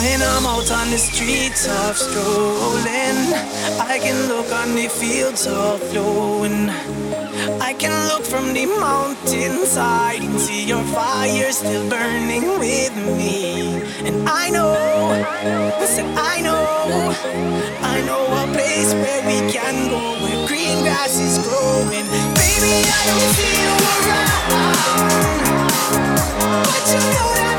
When I'm out on the streets of strolling, I can look on the fields of flowing. I can look from the mountainside and see your fire still burning with me. And I know, I know a place where we can go, where green grass is growing. Baby, I don't see you around, but you know that